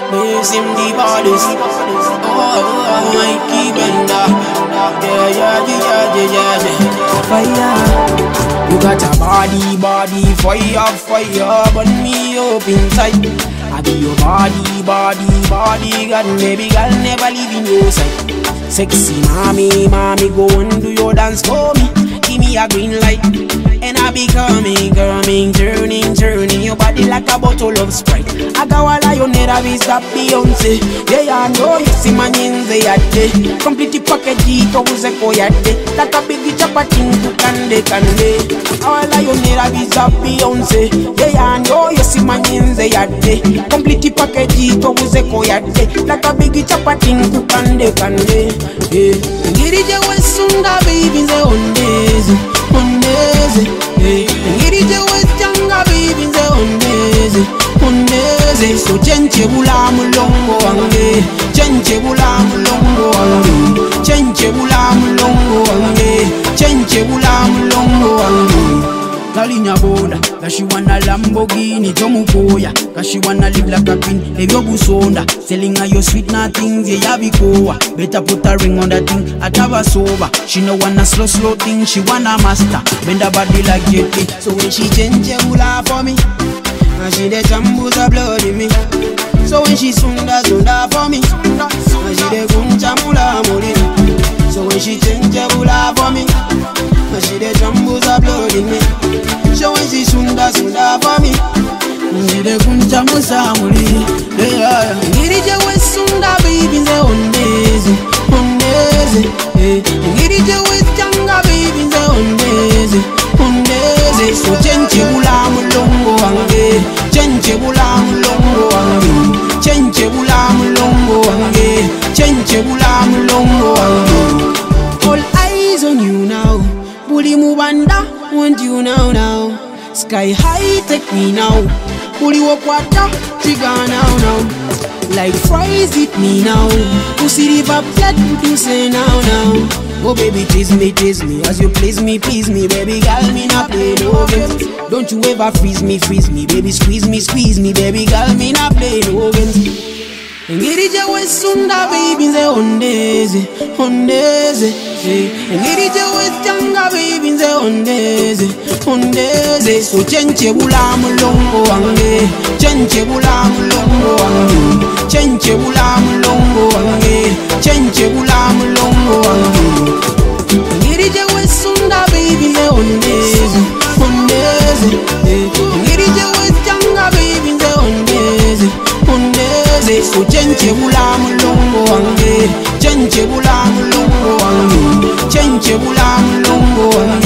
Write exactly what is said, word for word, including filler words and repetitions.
Lives in the bodies. Oh, Mikey Bender. Yeah, yeah, yeah, yeah, yeah, yeah. Fire. You got a body, body, fire, fire. Burn me up inside. I be your body, body, body. God, baby girl, never leave in your sight. Sexy mommy, mommy, go and do your dance for me. Give me a green light. And I be coming, coming, turning, turning your body like a bottle of Sprite. Agawala you never be stop Beyonce. Yeah, I know you see my nyenze yate. Complete package kauze ko yate. Like a big chapatin to kande kande. Agawala you never be stop Beyonce. Yeah, I know you see my nyenze yate. Complete package kauze ko yate. Like a big chapatin to kande kande. Yeah, ngirije wesunda baby nze ondezi, ondezi. Hey, ngirije wesjanga baby nze ondezi, ondezi. So chenche bula mulongo wange, chenche bula mulongo wange, chenche bula mulongo wange, chenche bula mulongo wange. Kalinya boda, cause she wanna Lamborghini, Tomukoya, cause she wanna live like a queen, live your busonda, selling her your sweet nothings, yeah, yabikoa. Better put a ring on that thing, ataba sober. She no wanna slow, slow thing, she wanna master, bend her body like Jet Li. So when she change her hula for me, and she the jambos a blood in me. So when she sunda, sunda for me, and she the kuncha mula molina. So when she change her hula for me, and she the jambos a blood in me. So when she sunda, sunda for me, and she the kuncha musa molina. Yeah, ngirije we sunda baby nze ondezi, ondezi. Ngirije we janga baby nze ondezi, ondezi. So chenche bula mulongo wange, chenche bula mulongo wange, chenche bula mulongo wange, chenche bula mulongo wange. All eyes on you now, Buli Mubanda, want you now now. Sky high, take me now. Buli Wakwata, trigger now now. Like fries, hit me now. Pussy river blood, you say now now. Oh baby, tease me, tease me. As you please me, please me. Baby girl, me not play no games. Don't you ever freeze me, freeze me. Baby, squeeze me, squeeze me. Baby girl, me not play no games. Ngirije wesunda baby nze ondezi, ondezi. Ngirije wesjanga baby nze ondezi, ondezi. So chenche bula mulongo wange, chenche bula mulongo wange, chenche bula mulongo wange, chenche bula mulongo wange. Ngirije wesunda baby nze ondezi, ondezi. Ngirije wesjanga baby nze ondezi, ondezi. So chenche bula mulongo wange, chenche bula mulongo wange, chenche bula mulongo wange.